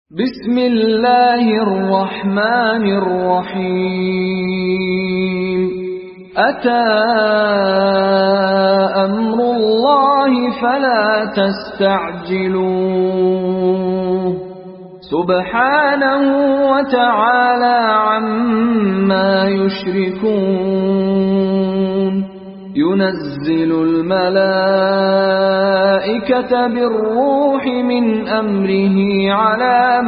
بسم الله الرحمن الرحيم أتى أمر الله فلا تستعجلوه سبحانه وتعالى عما يشركون ينزل الملائكة بالروح من أمره على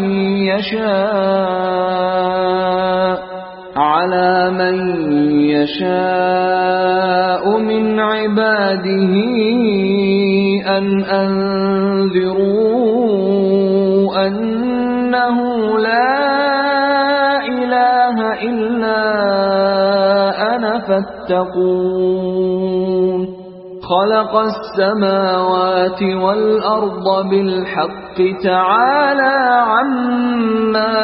من يشاء من عباده أن أنذروا أنه لا إله إلا أنا فاتقون خلق السماوات والأرض بالحق تعالى عما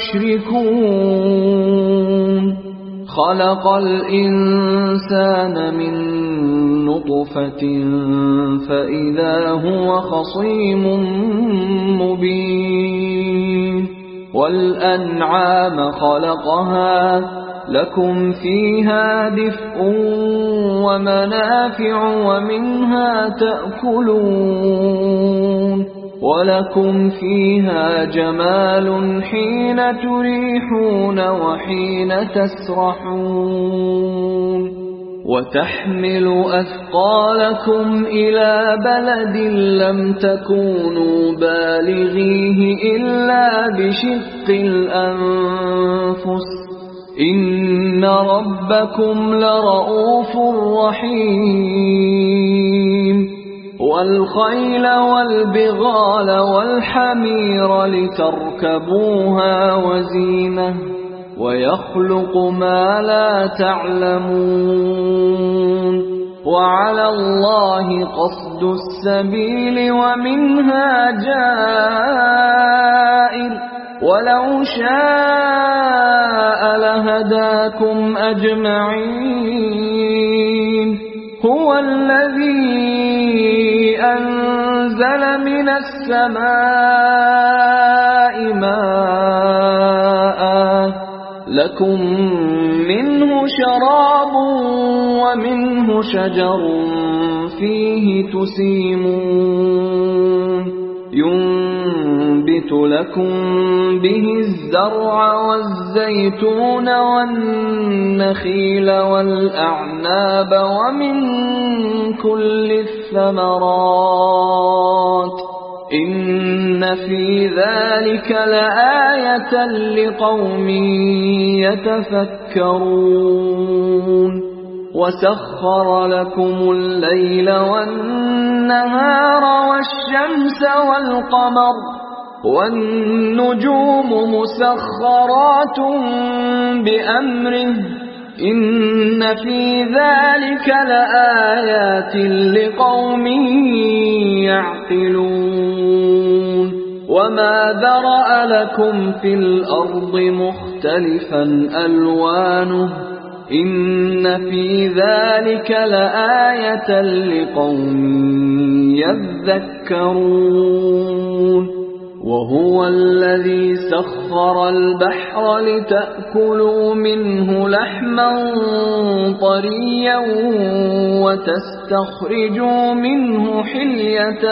يشركون خلق الإنسان من نطفة فإذا هو خصيم مبين والأنعام خلقها لكم فيها دفء ومنافع ومنها تأكلون ولكم فيها جمال حين تريحون وحين تسرحون وتحمل أثقالكم إلى بلد لم تكونوا بالغيه إلا بشق الأنفس إن ربكم لرؤوف رحيم والخيل والبغال والحمير لتركبوها وزينة ويخلق ما لا تعلمون وعلى الله قصد السبيل ومنها جائر ولو شاء لهداكم أجمعين هو الذي أنزل من السماء ماء لكم منه شراب ومنه شجر فيه تسيمون ينبت لكم به الزرع والزيتون والنخيل والأعناب ومن كل الثمرات إن في ذلك لآية لقوم يتفكرون وسخر لكم الليل والنهار والشمس والقمر والنجوم مسخرات بأمره إن في ذلك لآيات لقوم يعقلون وما ذرأ لكم في الأرض مختلفا ألوانه إن في ذلك لآية لقوم يذكرون وهو الذي سخر البحر لتأكلوا منه لحما طريا وتستخرجوا منه حلية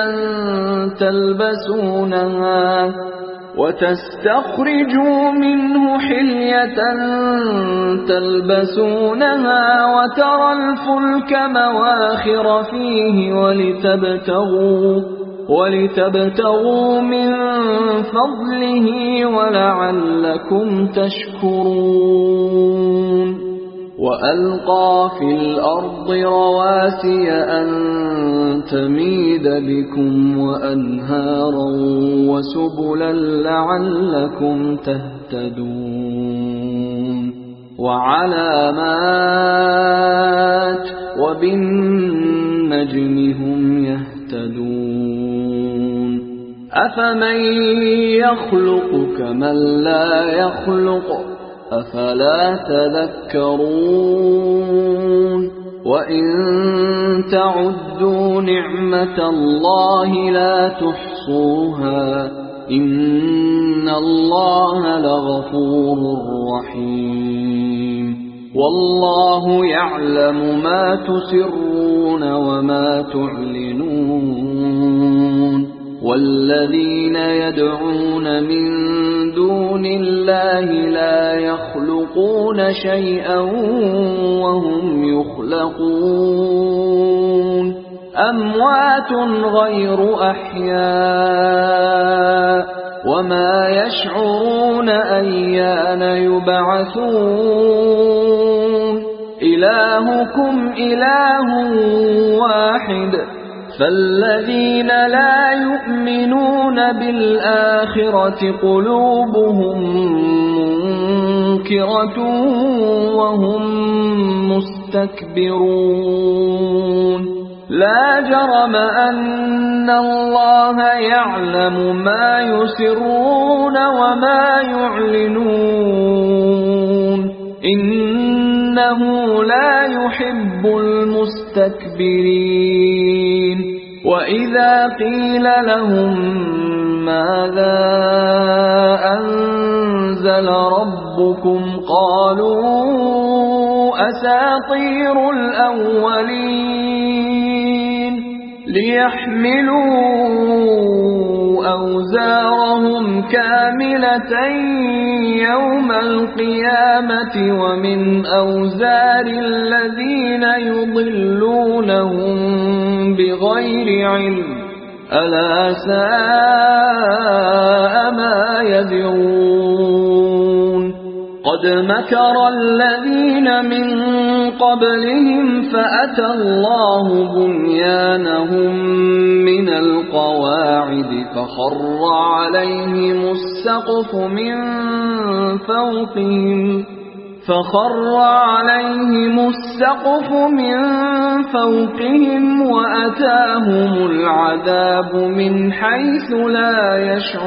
تلبسونها وترى الفلك مواخر فيه ولتبتغوا من فضله ولعلكم تشكرون وألقى في الأرض رواسي أن تميد بكم وأنهارا وسبلا لعلكم تهتدون وعلامات وبالنجم هم يهتدون أفمن يخلق كمن لا يخلق أفلا تذكرون وإن تعدوا نعمة الله لا تحصوها إن الله لغفور رحيم والله يعلم ما تسرون وما تعلنون والذين يدعون من دون الله لا يخلقون شيئا وهم يخلقون أموات غير أحياء وما يشعرون أيان يبعثون إلهكم إله واحد فالذين لا يؤمنون بالآخرة قلوبهم منكرة وهم مستكبرون لا جرم أن الله يعلم ما يسرون وما يعلنون إنه لا يحب المستكبرين وإذا قيل لهم ماذا أنزل ربكم قالوا أساطير الأولين ليحملوا أوزارهم كاملة يوم القيامة ومن أوزار الذين يضلونهم بغير علم ألا ساء ما يزرون قد مكر الذين من قبلهم فأتى الله بنيانهم من القواعد فخر عليهم السقف من فوقهم وأتاهم العذاب من حيث لا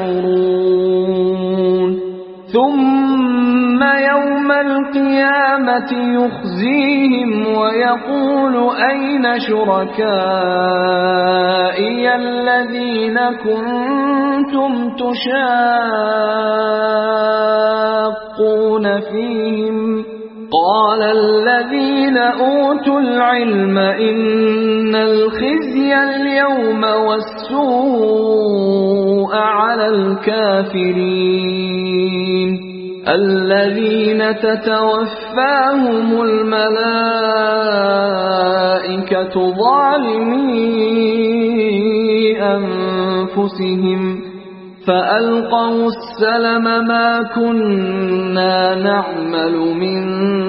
يشعرون ثم يوم القيامة يخزيهم ويقول أين شركائي الذين كنتم تشاقون فيهم قال الذين أوتوا العلم إن الخزي اليوم والسوء على الكافرين الذين تتوفاهم الملائكة ظالمي أنفسهم فألقوا السلم ما كنا نعمل من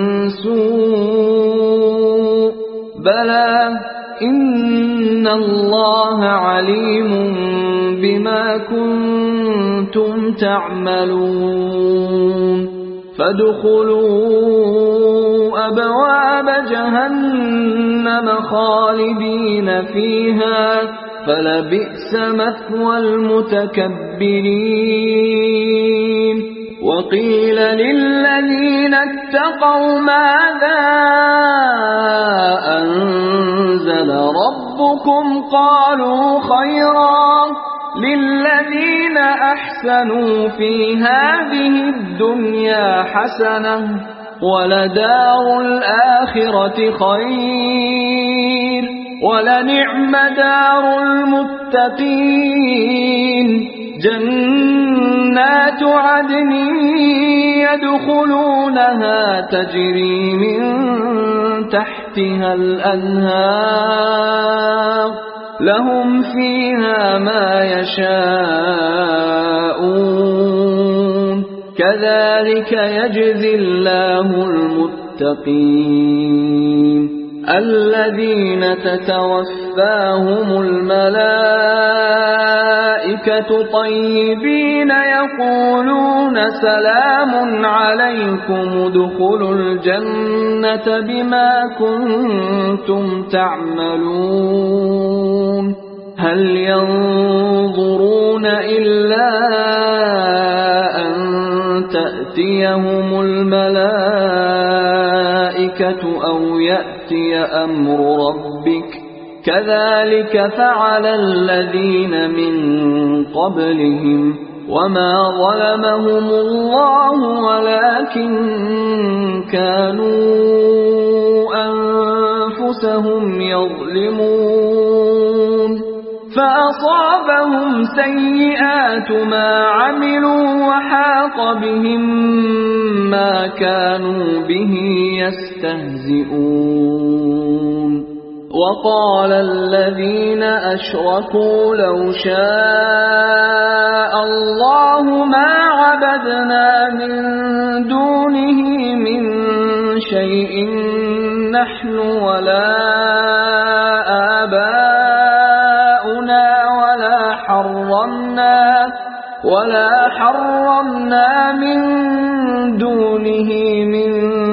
سوء بلى إن الله عليم بما كنتم تعملون فادخلوا أبواب جهنم خالدين فيها فلبئس مثوى المتكبرين وقيل للذين اتقوا ماذا أنزل ربكم قالوا خيرا للذين أحسنوا في هذه الدنيا حسنة ولدار الآخرة خير ولنعم دار المتقين جنات عدن يدخلونها تجري من تحتها الأنهار لهم فيها ما يشاءون كذلك يجزي الله المتقين الذين تتوفاهم الملائكة طيبين يقولون سلام عليكم ادخلوا الجنة بما كنتم تعملون هل ينظرون إلا أن تأتيهم الملائكة أو يأتي أمر ربك كذلك فعل الذين من قبلهم وما ظلمهم الله ولكن كانوا أنفسهم يظلمون فأصابهم سيئات ما عملوا وحاق بهم ما كانوا به يستهزئون وقال الذين أشركوا لو شاء الله ما عبدنا من دونه من شيء نحن ولا آباؤنا ولا حرمنا من دونه من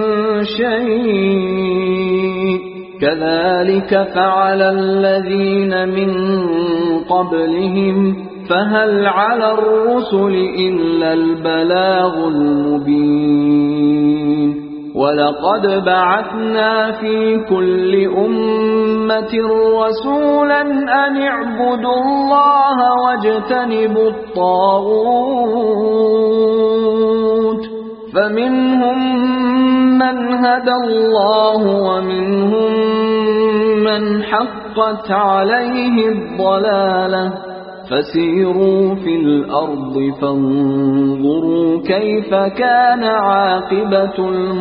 شيء كذلك فعل الذين من قبلهم فهل على الرسل إلا البلاغ المبين ولقد بعثنا في كل أمة رسولا أن اعبدوا الله واجتنبوا الطاغوت فمنهم من هدى الله ومنهم من حقت عليه الضلالة فسيروا في الأرض فانظروا كيف كان عاقبة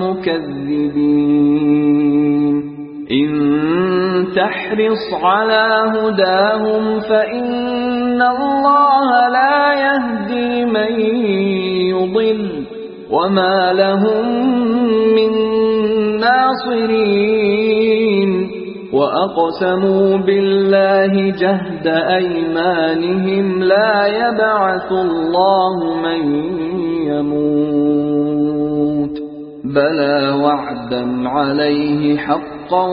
المكذبين إن تحرص على هداهم فإن الله لا يهدي من يضل وما لهم من ناصرين وأقسموا بالله جهد أيمانهم لا يبعث الله من يموت بلى وعدا عليه حقا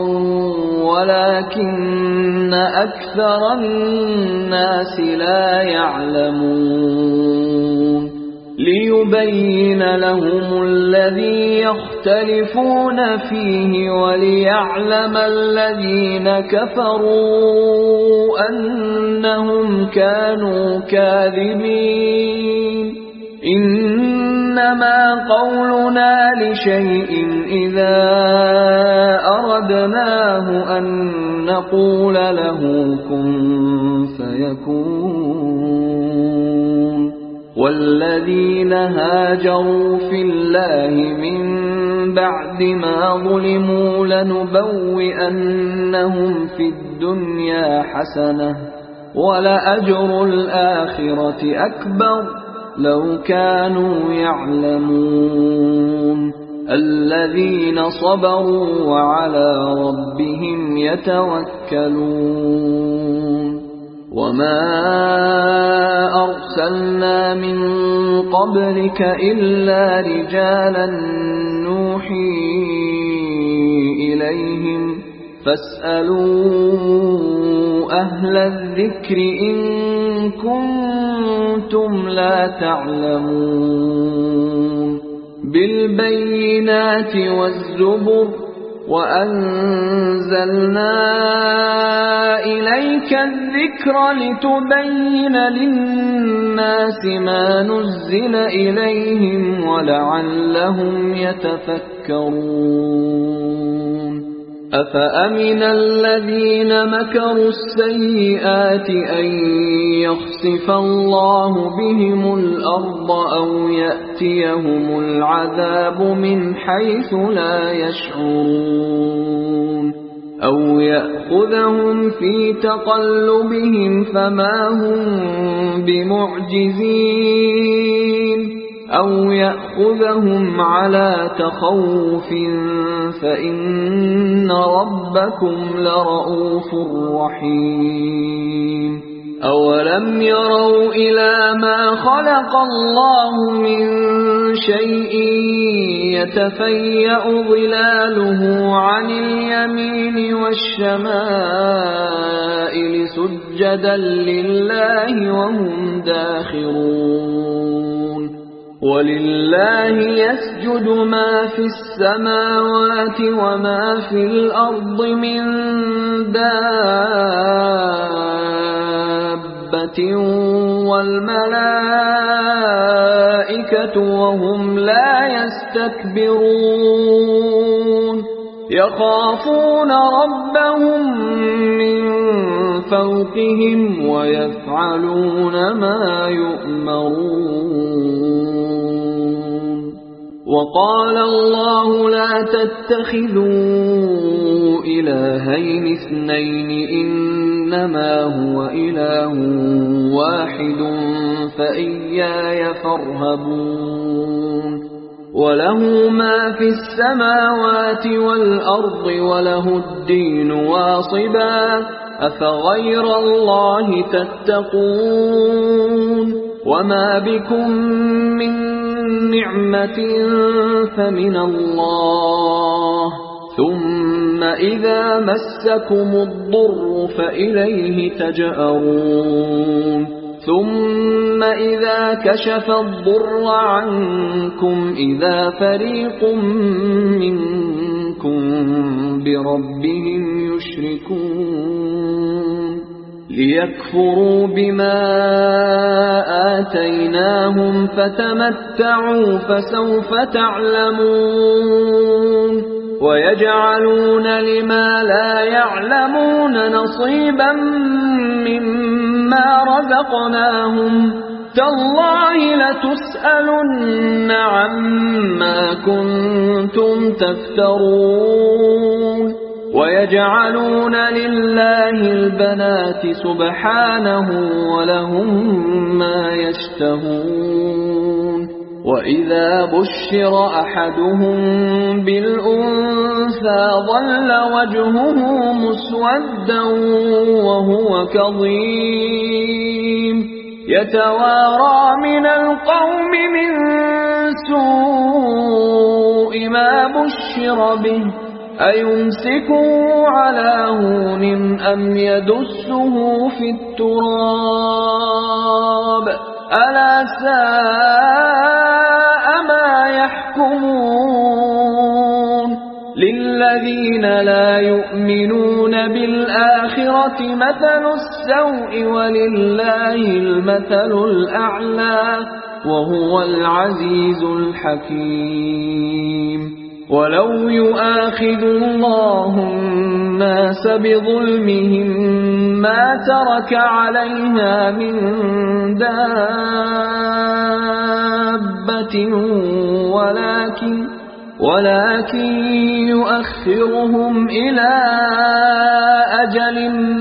ولكن أكثر الناس لا يعلمون ليبين لهم الذي يختلفون فيه وليعلم الذين كفروا أنهم كانوا كاذبين إنما قولنا لشيء إذا أردناه أن نقول له كن فيكون والذين هاجروا في الله من بعد ما ظلموا لنبوئنهم في الدنيا حسنة ولأجر الآخرة أكبر لو كانوا يعلمون الذين صبروا وعلى ربهم يتوكلون وما أرسلنا من قبلك إلا رجالا نوحي إليهم فاسألوا أهل الذكر إن كنتم لا تعلمون بالبينات والزبر وأنزلنا إليك الذكر لتبين للناس ما نزل إليهم ولعلهم يتفكرون أفأمن الذين مكروا السيئات أن يخسف الله بهم الأرض أو يأتيهم العذاب من حيث لا يشعرون أو يأخذهم في تقلبهم فما هم بمعجزين أو يأخذهم على تخوف فإن ربكم لرؤوف رحيم أولم يروا إلى ما خلق الله من شيء يتفيأ ظلاله عن اليمين والشمائل سجدا لله وهم داخرون ولله يسجد ما في السماوات وما في الأرض من دابة والملائكة وهم لا يستكبرون يخافون ربهم من فوقهم ويفعلون ما يؤمرون وقال الله لا تتخذوا إلهين اثنين إنما هو إله واحد فإياي فارهبون وله ما في السماوات والأرض وله الدين واصبا أفغير الله تتقون وما بكم من نعمة فمن الله ثم إذا مسكم الضر فإليه تجأرون ثم إذا كشف الضر عنكم إذا فريق منكم بربهم يشركون ليكفروا بما آتيناهم فتمتعوا فسوف تعلمون ويجعلون لما لا يعلمون نصيبا مما رزقناهم تالله لتسألن عما كنتم تفترون ويجعلون لله البنات سبحانه ولهم ما يشتهون وإذا بشر أحدهم بالأنثى ظل وجهه مسودا وهو كظيم يتوارى من القوم من سوء ما بشر به أيمسكه على هون أم يدسه في التراب ألا ساء ما يحكمون للذين لا يؤمنون بالآخرة مثل السوء ولله المثل الأعلى وهو العزيز الحكيم ولو يؤاخذ الله الناس بظلمهم ما ترك عليها من دابة ولكن يؤخرهم إلى أجل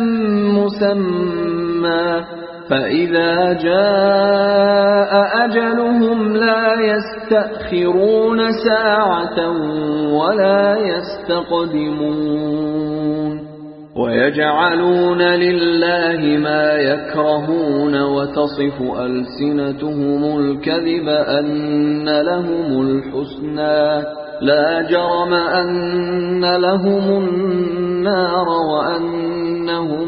مسمى فإذا جاء أجلهم لا يستأخرون ساعة ولا يستقدمون ويجعلون لله ما يكرهون وتصف ألسنتهم الكذب أن لهم الحسنى لا جرم أن لهم النار وأنهم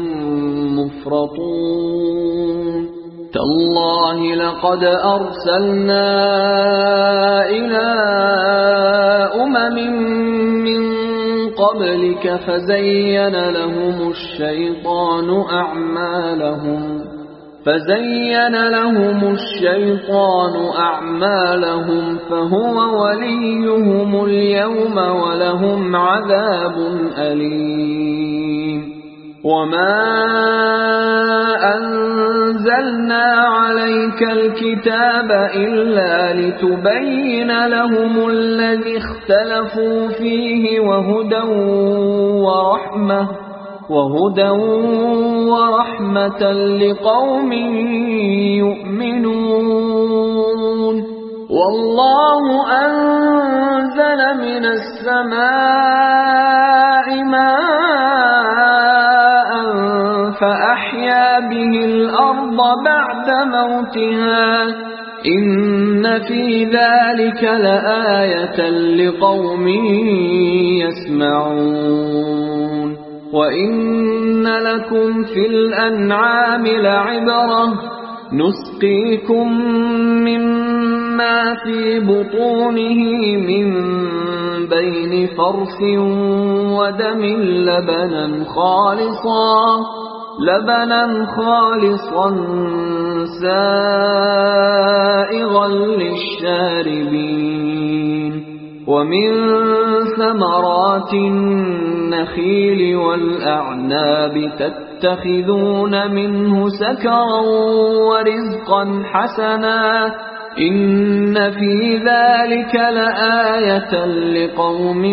مفرطون تالله لقد أرسلنا إلى أمم من قبلك فزين لهم الشيطان أعمالهم فهو وليهم اليوم ولهم عذاب أليم وما أنزلنا عليك الكتاب إلا لتبين لهم الذي اختلفوا فيه وهدى ورحمة لقوم يؤمنون والله أنزل من السماء ماء فأحيا به الأرض بعد موتها إن في ذلك لآية لقوم يسمعون وإن لكم في الأنعام لعبرة نسقيكم مما في بطونه من بين فرث ودم لبنا لبنا خالصا سائغا للشاربين ومن ثمرات النخيل والأعناب تتخذون منه سكرا ورزقا حسنا إن في ذلك لآية لقوم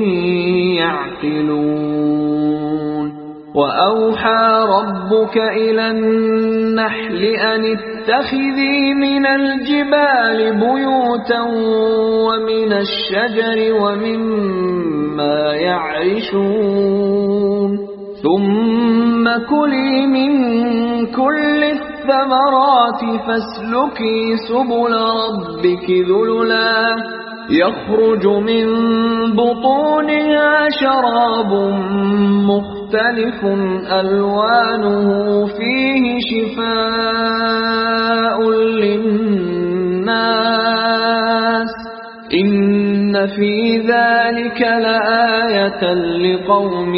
يعقلون وأوحى ربك إلى النحل أن اتخذي من الجبال بيوتا ومن الشجر ومما يعرشون ثم كلي من كل الثمرات فاسلكي سبل ربك ذللا يخرج من بطونها شراب مختلف ألوانه فيه شفاء للناس إن في ذلك لآية لقوم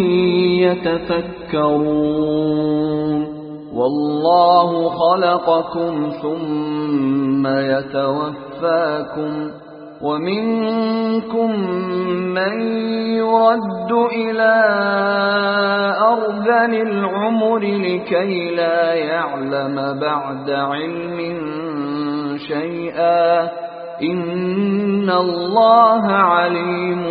يتفكرون والله خلقكم ثم يتوفاكم ومنكم من يرد إلى أرذل العمر لكي لا يعلم بعد علم شيئا إن الله عليم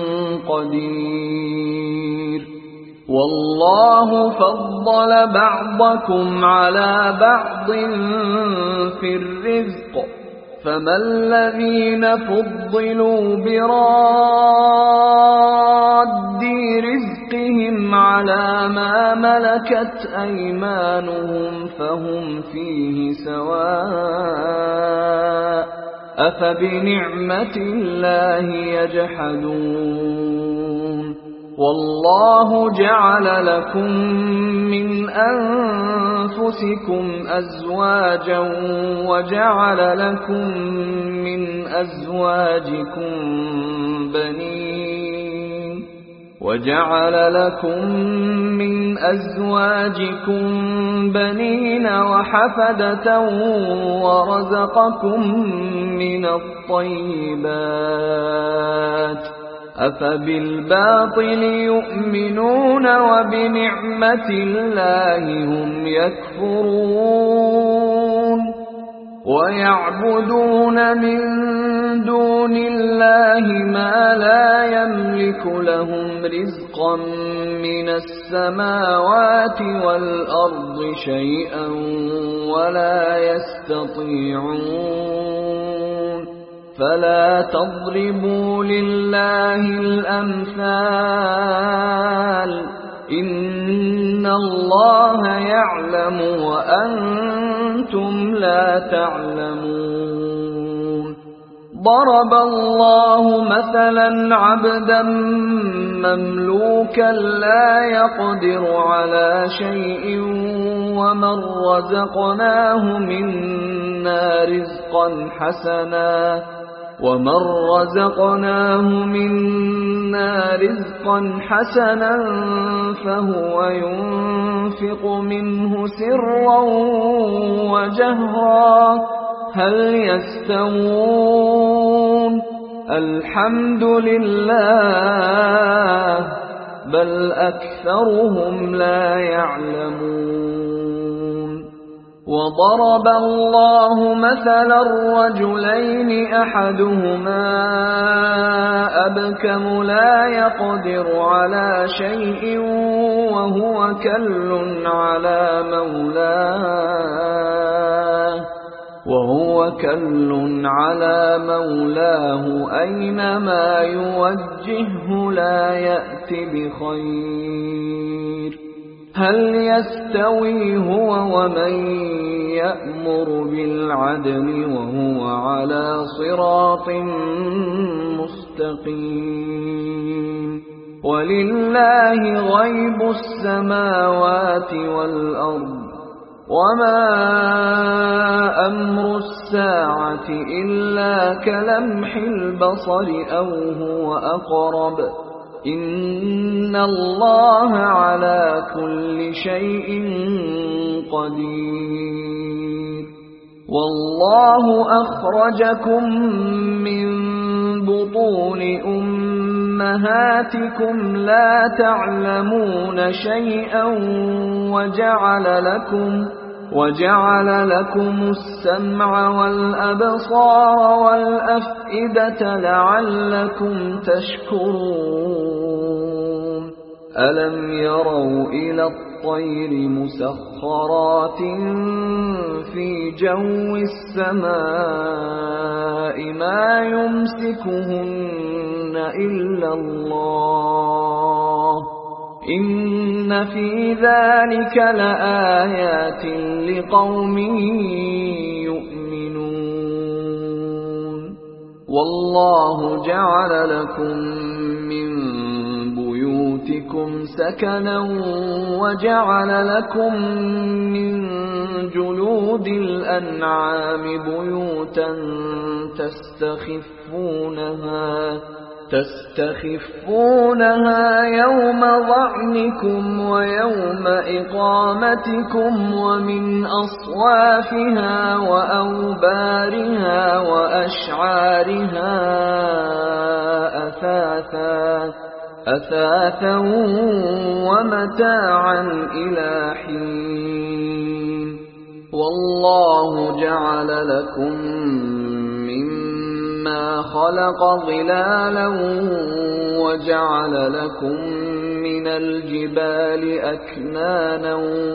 قدير والله فضل بعضكم على بعض في الرزق فما الذين فضلوا براد رزقهم على ما ملكت أيمانهم فهم فيه سواء أفبنعمة الله يجحدون والله جعل لكم من أنفسكم أزواجا وجعل لكم من أزواجكم بنين وحفدة ورزقكم من الطيبات أفبالباطل يؤمنون وبنعمة الله هم يكفرون ويعبدون من دون الله ما لا يملك لهم رزقا من السماوات والأرض شيئا ولا يستطيعون فلا تضربوا لله الأمثال إن الله يعلم وأنتم لا تعلمون ضرب الله مثلا عبدا مملوكا لا يقدر على شيء ومن رزقناه منا رزقا حسنا فهو ينفق منه سرا وجهرا هل يستوون الحمد لله بل أكثرهم لا يعلمون وضرب الله مثلا رجلين أحدهما أبكم لا يقدر على شيء وهو كل على مولاه أينما يوجهه لا يأت بخير هل يستوي هو ومن يأمر بالعدل وهو على صراط مستقيم ولله غيب السماوات والأرض وما أمر الساعة إلا كلمح البصر أو هو أقرب إن الله على كل شيء قدير. والله أخرجكم من بطون أمهاتكم لا تعلمون شيئا وجعل لكم السمع والأبصار والأفئدة لعلكم تشكرون. ألم يروا إلى الطير مسخرات في جو السماء ما يمسكهن إلا الله إن في ذلك لآيات لقوم يؤمنون. والله جعل لكم من بيوتكم سكنا وجعل لكم من جلود الأنعام بيوتا تستخفونها يوم ظعنكم ويوم إقامتكم ومن أصوافها وأوبارها وأشعارها أثاثا ومتاعا إلى حين. والله جعل لكم مما خلق ظلالا وجعل لكم من الجبال أكنانا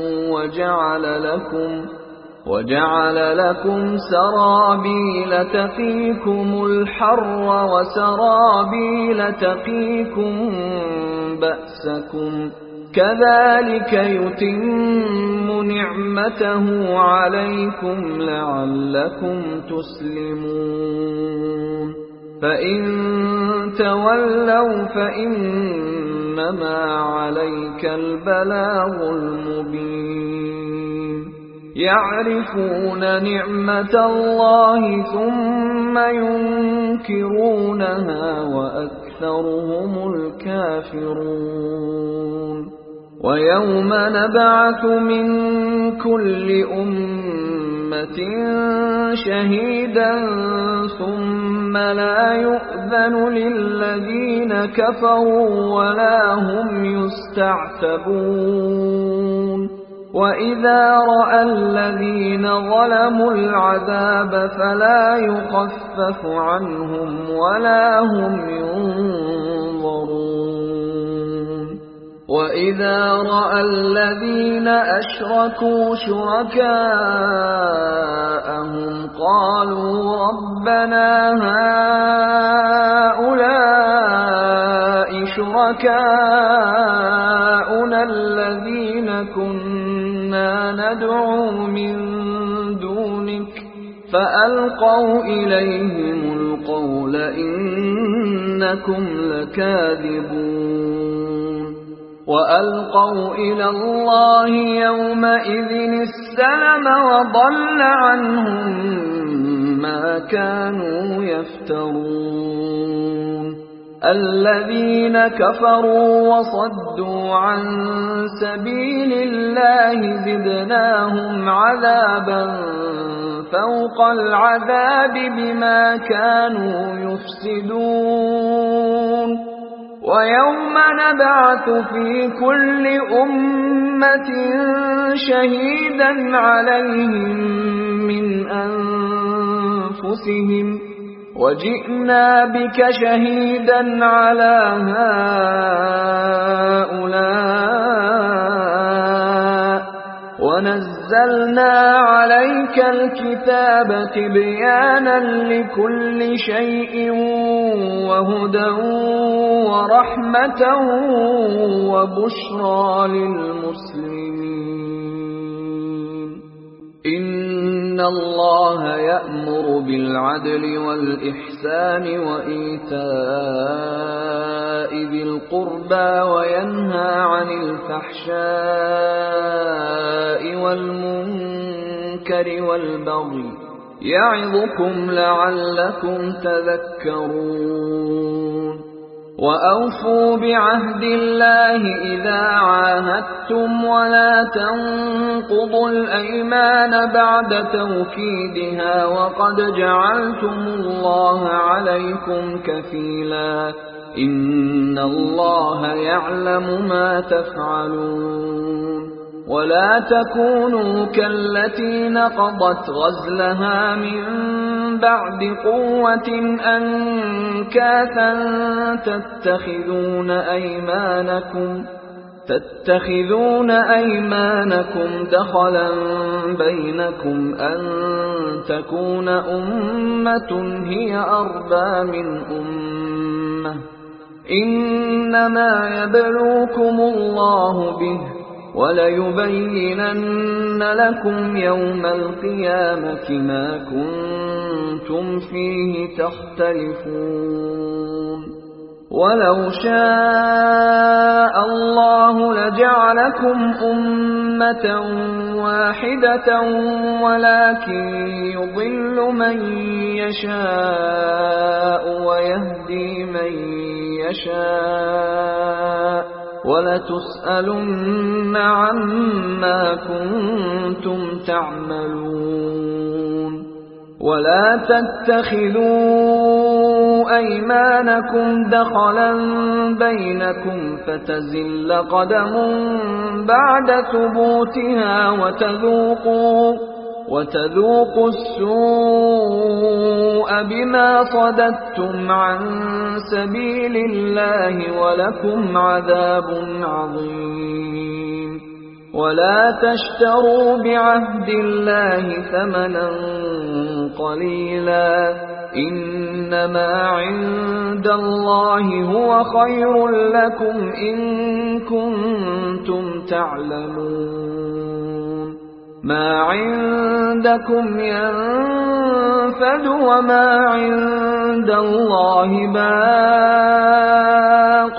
وجعل لكم سرابيل تقيكم الحر وسرابيل تقيكم بأسكم كذلك يتم نعمته عليكم لعلكم تسلمون. فإن تولوا فإنما عليك البلاغ المبين. يعرفون نعمة الله ثم ينكرونها وأكثرهم الكافرون. ويوم نبعث من كل أمة شهيدا ثم لا يؤذن للذين كفروا ولا هم يستعتبون. وإذا رأى الذين ظلموا العذاب فلا يخفف عنهم ولا هم ينظرون. وإذا رأى الذين أشركوا شركاءهم قالوا ربنا هؤلاء شركاؤنا الذين كنا ندعو من دونك فألقوا إليهم القول إنكم لكاذبون. وألقوا إلى الله يومئذ السلم وضل عنهم ما كانوا يفترون. الذين كفروا وصدوا عن سبيل الله زدناهم عذابا فوق العذاب بما كانوا يفسدون. ويوم نبعث في كل أمة شهيدا عليهم من أنفسهم وجئنا بك شهيدا على هؤلاء ونزلنا عليك الكتاب تبيانا لكل شيء وهدى ورحمة وبشرى للمسلمين. إن الله يأمر بالعدل والإحسان وإيتاء ذي القربى وينهى عن الفحشاء والمنكر والبغي يعظكم لعلكم تذكرون. وأوفوا بعهد الله إذا عاهدتم ولا تنقضوا الأيمان بعد توكيدها وقد جعلتم الله عليكم كفيلا إن الله يعلم ما تفعلون ولا تكونوا كالتي نقضت غزلها من بعد قوة أنكاثا تتخذون أيمانكم دخلا بينكم أن تكون أمة هي أربى من أمة إنما يبلوكم الله به وليبينن لكم يوم القيامة ما كنتم فيه تختلفون ولو شاء الله لجعلكم أمة واحدة ولكن يضل من يشاء ويهدي من يشاء ولتسألن عما كنتم تعملون ولا تتخذوا أيمانكم دخلا بينكم فتزل قدم بعد ثبوتها وتذوقوا السوء بما صددتم عن سبيل الله ولكم عذاب عظيم ولا تشتروا بعهد الله ثمنا قليلا إنما عند الله هو خير لكم إن كنتم تعلمون ما عندكم ينفد وما عند الله باق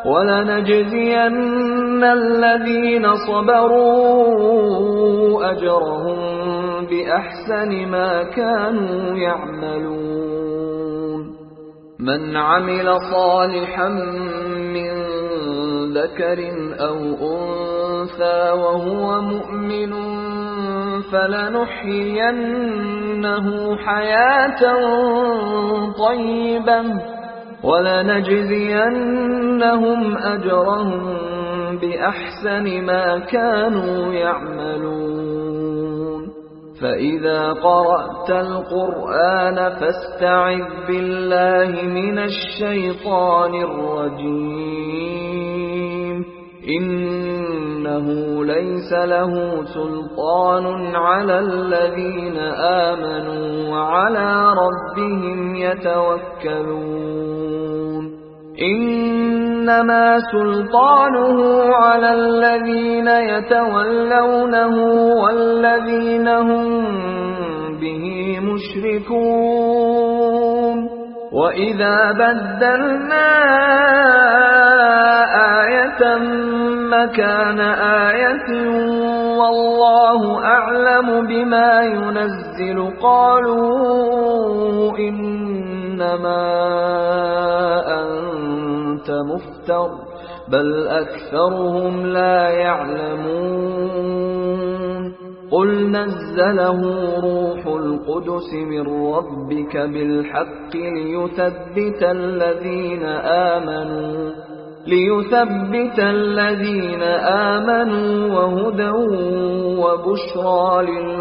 ولنجزين الذين صبروا أجرهم بأحسن ما كانوا يعملون من عمل صالحا من ذكر أو أنثى وهو مؤمن فلنحيينه حياة طيبة ولنجزينهم أجرهم بأحسن ما كانوا يعملون فإذا قرأت القرآن فاستعذ بالله من الشيطان الرجيم إنه ليس له سلطان على الذين آمنوا وعلى ربهم يتوكلون إنما سلطانه على الذين يتولونه والذين هم به مشركون وإذا بدلنا آية مكان آية والله أعلم بما ينزل قالوا إنما أنت مفتر بل أكثرهم لا يعلمون قل نزله روح القدس من ربك بالحق ليثبت الذين آمنوا وهدى وبشرى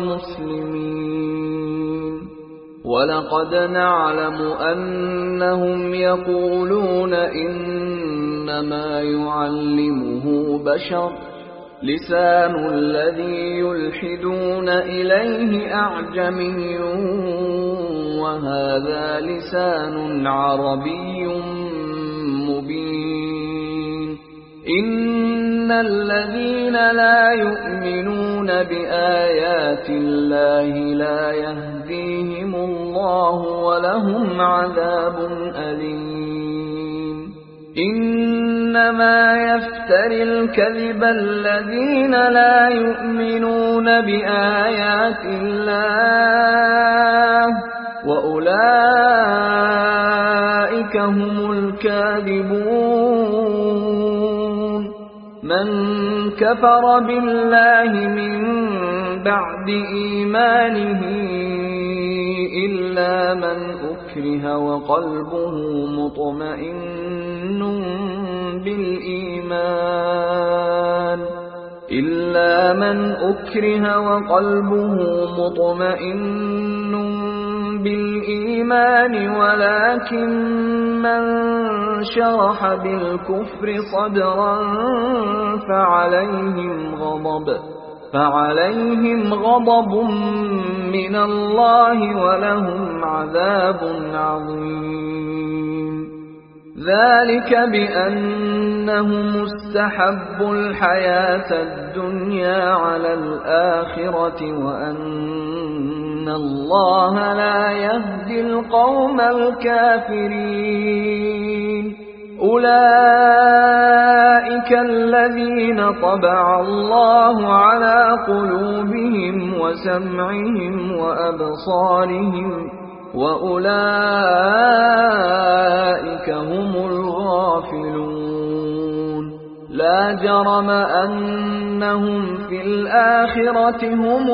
للمسلمين ولقد نعلم أنهم يقولون إنما يعلمه بشر لسان الذي يلحدون إليه أعجمي وهذا لسان عربي مبين إن الذين لا يؤمنون بآيات الله لا يهديهم الله ولهم عذاب أليم إنما يفتري الكذب الذين لا يؤمنون بآيات الله وأولئك أولئك هم الكاذبون من كفر بالله من بعد إيمانه إلا من أكره وقلبه مطمئن بالإيمان ولكن من شرح بالكفر صدرا فعليهم غضب من الله ولهم عذاب عظيم ذلك بأنهم استحبوا الحياة الدنيا على الآخرة وأن الله لا يهدي القوم الكافرين أولئك الذين طبع الله على قلوبهم وسمعهم وأبصارهم وأولئك هم الغافلون لا جرم أنهم في الآخرة هم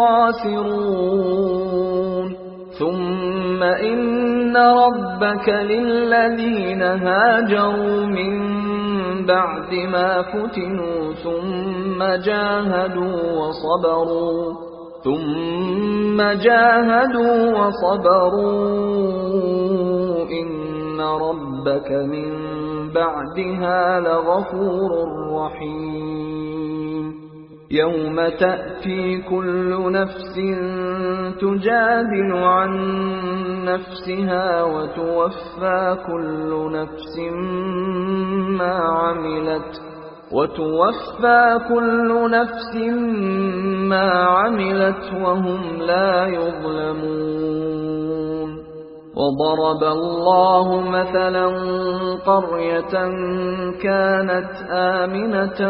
الخاسرون ثم إن ربك للذين هاجروا من بعد ما فتنوا ثم جاهدوا وصبروا إن ربك من بعدها لغفور رحيم يوم تأتي كل نفس تجادل عن نفسها وتوفى كل نفس ما عملت وهم لا يظلمون وضرب الله مثلا قرية كانت آمنة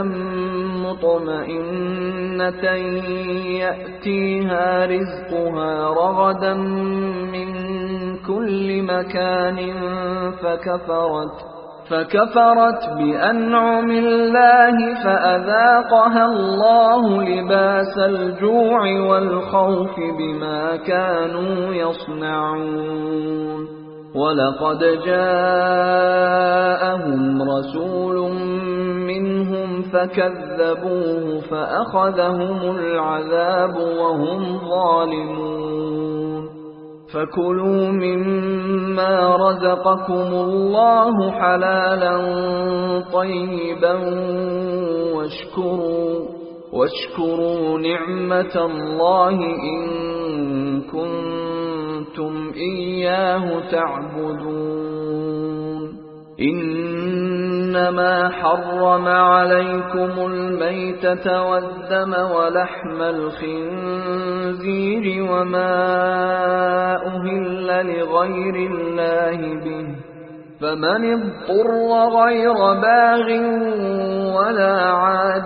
مطمئنة يأتيها رزقها رغدا من كل مكان فكفرت بأنعم الله فأذاقها الله لباس الجوع والخوف بما كانوا يصنعون ولقد جاءهم رسول منهم فكذبوه فأخذهم العذاب وهم ظالمون فكلوا مما رزقكم الله حلالا طيبا واشكروا نعمة الله إن كنتم إياه تعبدون إنما حرم عليكم الميتة والدم ولحم الخنزير وما أهل لغير الله به فمن اضطر غير باغ ولا عاد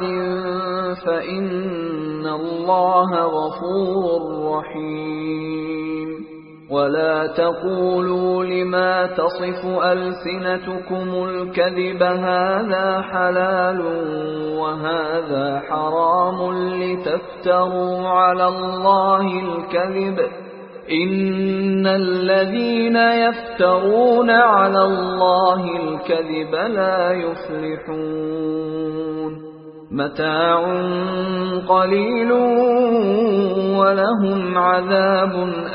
فإن الله غفور رحيم ولا تقولوا لما تصف ألسنتكم الكذب هذا حلال وهذا حرام لتفتروا على الله الكذب إن الذين يفترون على الله الكذب لا يفلحون متاع قليل ولهم عذاب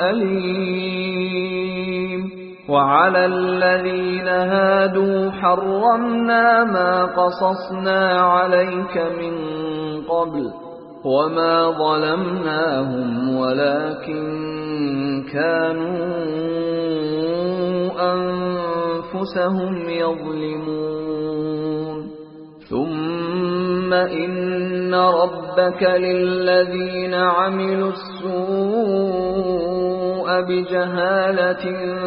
أليم وعلى الذين هادوا حرمنا ما قصصنا عليك من قبل وما ظلمناهم ولكن كانوا أنفسهم يظلمون ثم إن ربك للذين عملوا السوء بجهالة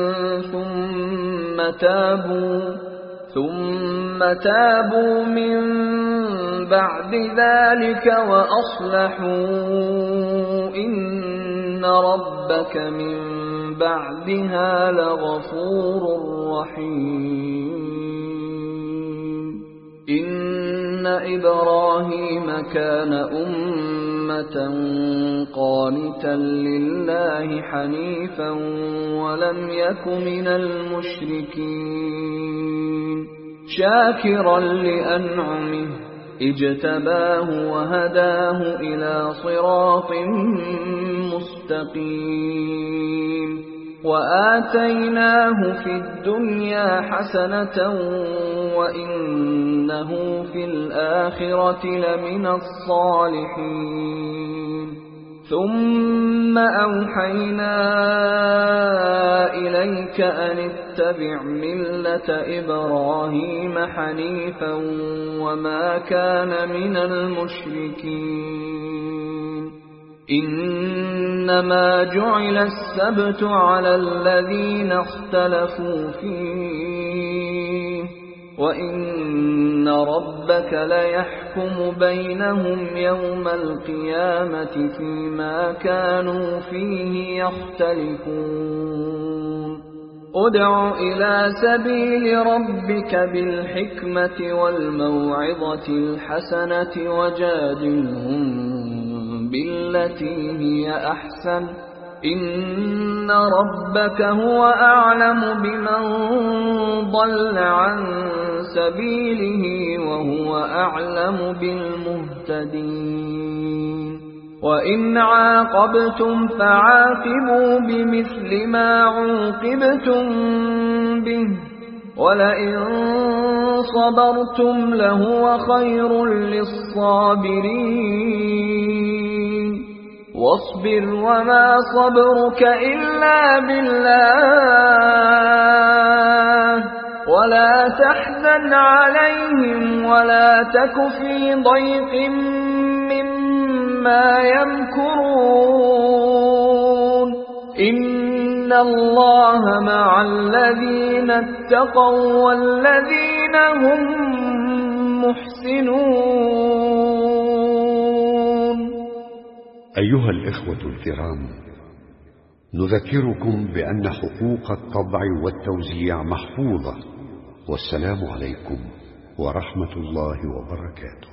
ثم تابوا من بعد ذلك وأصلحوا إن ربك من بعدها لغفور رحيم. إن إبراهيم كان أمة قانتا لله حنيفا ولم يك من المشركين شاكرا لأنعمه اجتباه وهداه إلى صراط مستقيم وآتيناه في الدنيا حسنة وإنه في الآخرة لمن الصالحين. ثم أوحينا إليك أن اتبع ملة إبراهيم حنيفا وما كان من المشركين. إنما جعل السبت على الذين اختلفوا فيه وإن ربك ليحكم بينهم يوم القيامة فيما كانوا فيه يختلفون. ادع إلى سبيل ربك بالحكمة والموعظة الحسنة وجادلهم بالتي هي أحسن إن ربك هو أعلم بمن ضل عن سبيله وهو أعلم بالمهتدين. وإن عاقبتم فعاقبوا بمثل ما عوقبتم به ولئن صبرتم لهو خير للصابرين. واصبر وما صبرك إلا بالله ولا تحزن عليهم ولا تك في ضيق مما يمكرون. إن الله مع الذين اتقوا والذين هم محسنون. أيها الإخوة الكرام، نذكركم بأن حقوق الطبع والتوزيع محفوظة. والسلام عليكم ورحمة الله وبركاته.